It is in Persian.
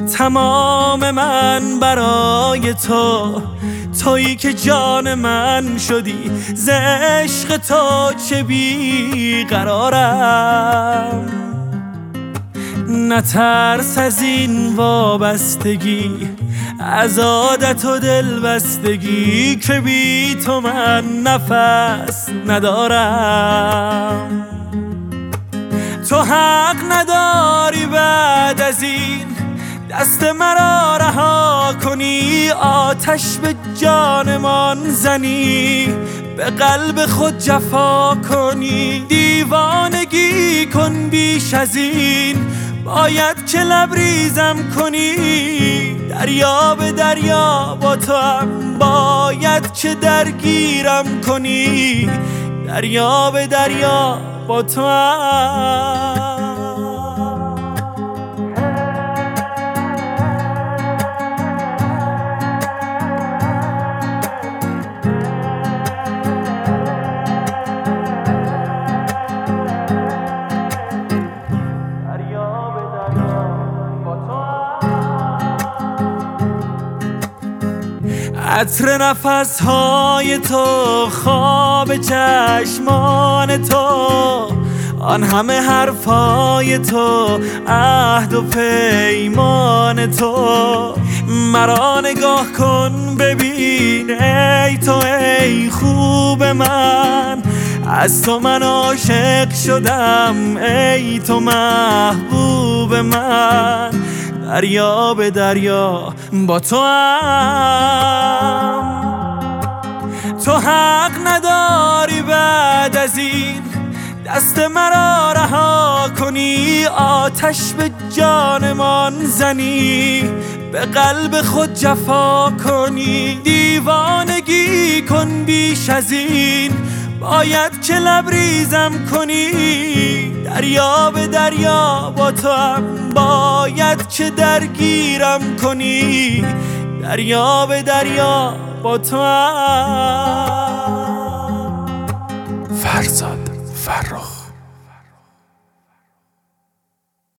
تمام من برای تو، تویی که جان من شدی. ز عشق تو چه بیقرارم، نترس از این وابستگی، از عادت و دلبستگی، که بی تو من نفس ندارم. تو حق نداری بعد از این دست مرا رها کنی، آتش به جانمان زنی، به قلب خود جفا کنی. دیوانگی کن بیش از این، باید که لبریزم کنی. دریا به دریا با تو هم باید که درگیرم کنی. دریا به دریا با تو هم. عطر نفسهای تو، خواب چشمان تو، آن همه حرفای تو، عهد و پیمان تو. مرا نگاه کن ببین ای تو، ای خوب من، از تو من عاشق شدم، ای تو محبوب من. دریا به دریا با تو هم، تو حق نداری بعد از این دست مرا رها کنی، آتش به جانمان زنی، به قلب خود جفا کنی. دیوانگی کن بیش از این، باید که لبریزم کنی. دریا به دریا با تو هم باید که درگیرم کنی. دریا به دریا با تو هم. فرزاد فرخ.